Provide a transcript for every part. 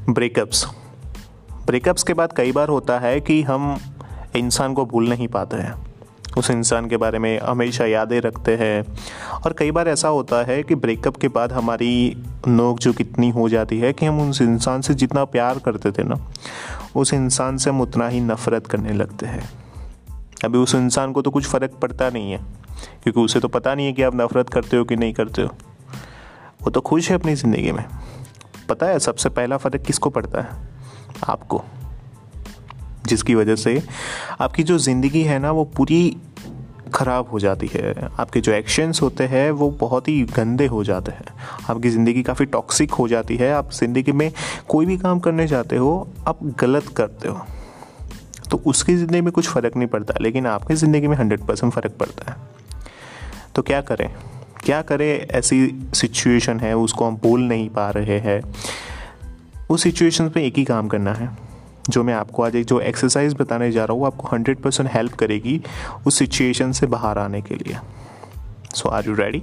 Breakups के बाद कई बार होता है कि हम इंसान को भूल नहीं पाते हैं, उस इंसान के बारे में हमेशा यादें रखते हैं। और कई बार ऐसा होता है कि ब्रेकअप के बाद हमारी नोक-झोंक इतनी हो जाती है कि हम उस इंसान से जितना प्यार करते थे ना, उस इंसान से हम उतना ही नफ़रत करने लगते हैं। अभी उस इंसान को तो कुछ फ़र्क पड़ता नहीं है, क्योंकि उसे तो पता नहीं है कि आप नफ़रत करते हो कि नहीं करते हो। वो तो खुश है अपनी ज़िंदगी में। पता है सबसे पहला फ़र्क किसको पड़ता है? आपको, जिसकी वजह से आपकी जो ज़िंदगी है ना वो पूरी ख़राब हो जाती है। आपके जो एक्शंस होते हैं वो बहुत ही गंदे हो जाते हैं। आपकी ज़िंदगी काफ़ी टॉक्सिक हो जाती है। आप ज़िंदगी में कोई भी काम करने जाते हो, आप गलत करते हो, तो उसकी ज़िंदगी में कुछ फ़र्क नहीं पड़ता, लेकिन आपकी ज़िंदगी में 100% फ़र्क पड़ता है। तो क्या करें? ऐसी सिचुएशन है, उसको हम भूल नहीं पा रहे हैं। उस सिचुएशन पे एक ही काम करना है, जो मैं आपको आज एक जो एक्सरसाइज बताने जा रहा हूँ, आपको 100% हेल्प करेगी उस सिचुएशन से बाहर आने के लिए। So are you ready?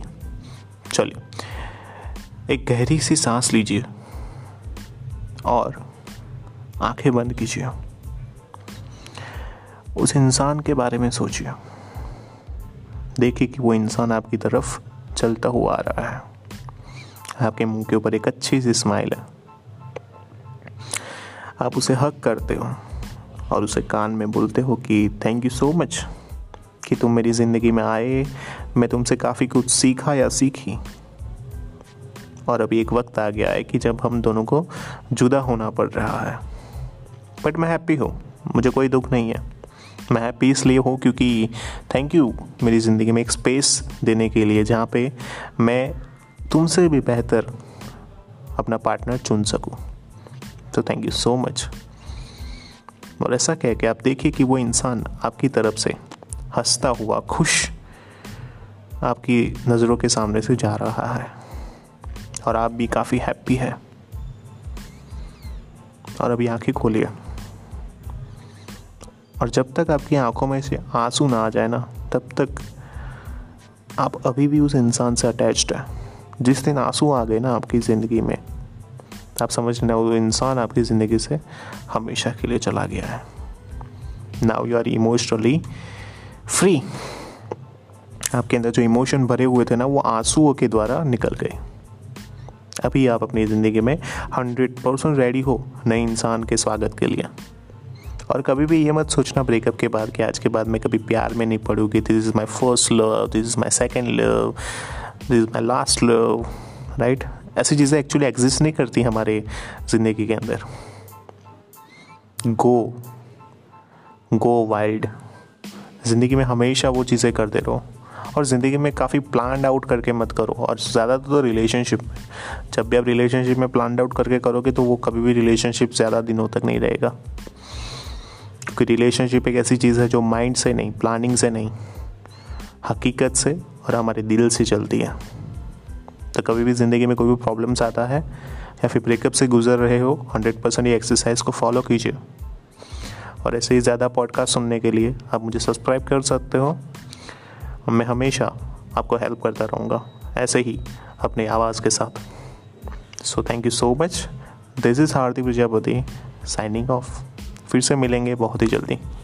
चलिए, एक गहरी सी सांस लीजिए और आंखें बंद कीजिए। उस इंसान के बारे में सोचिए। देखिए कि वो इंसान आपकी तरफ चलता हुआ आ रहा है। आपके मुंह के ऊपर एक अच्छी सी स्माइल है। आप उसे हग करते हो और उसे कान में बोलते हो कि थैंक यू सो मच कि तुम मेरी ज़िंदगी में आए, मैं तुमसे काफ़ी कुछ सीखा या सीखी। और अभी एक वक्त आ गया है कि जब हम दोनों को जुदा होना पड़ रहा है, बट मैं हैप्पी हूँ, मुझे कोई दुख नहीं है। मैं हैप्पी इसलिए हूँ क्योंकि थैंक यू मेरी ज़िंदगी में एक स्पेस देने के लिए जहाँ पे मैं तुमसे भी बेहतर अपना पार्टनर चुन सकूँ। तो थैंक यू सो मच। और ऐसा कह के आप देखिए कि वो इंसान आपकी तरफ से हंसता हुआ खुश आपकी नज़रों के सामने से जा रहा है और आप भी काफ़ी हैप्पी है। और अभी आंखें खोलिए और जब तक आपकी आंखों में से आंसू ना आ जाए ना, तब तक आप अभी भी उस इंसान से अटैच्ड है। जिस दिन आंसू आ गए ना आपकी ज़िंदगी में, आप समझ लेना वो इंसान आपकी ज़िंदगी से हमेशा के लिए चला गया है। Now you are emotionally free. आपके अंदर जो इमोशन भरे हुए थे ना, वो आंसुओं के द्वारा निकल गए। अभी आप अपनी ज़िंदगी में 100% रेडी हो नए इंसान के स्वागत के लिए। और कभी भी ये मत सोचना ब्रेकअप के बाद कि आज के बाद मैं कभी प्यार में नहीं पड़ूंगी। This is my first love, this is my second love, this is my last love, right? ऐसी चीज़ें एक्चुअली एग्जिस्ट नहीं करती हमारे ज़िंदगी के अंदर। Go wild. ज़िंदगी में हमेशा वो चीज़ें करते रहो और ज़िंदगी में काफ़ी प्लान आउट करके मत करो। और ज़्यादातर तो रिलेशनशिप में, जब भी आप रिलेशनशिप में प्लान आउट करके करोगे तो वो कभी भी रिलेशनशिप ज़्यादा दिनों तक नहीं रहेगा। क्योंकि रिलेशनशिप एक ऐसी चीज़ है जो माइंड से नहीं, प्लानिंग से नहीं, हकीकत से और हमारे दिल से चलती है। तो कभी भी ज़िंदगी में कोई भी प्रॉब्लम्स आता है या फिर ब्रेकअप से गुजर रहे हो, 100% ये एक्सरसाइज को फॉलो कीजिए। और ऐसे ही ज़्यादा पॉडकास्ट सुनने के लिए आप मुझे सब्सक्राइब कर सकते हो। मैं हमेशा आपको हेल्प करता रहूँगा ऐसे ही अपनी आवाज़ के साथ। So thank you so much. This is Hardik Prajapati signing off. फिर से मिलेंगे बहुत ही जल्दी।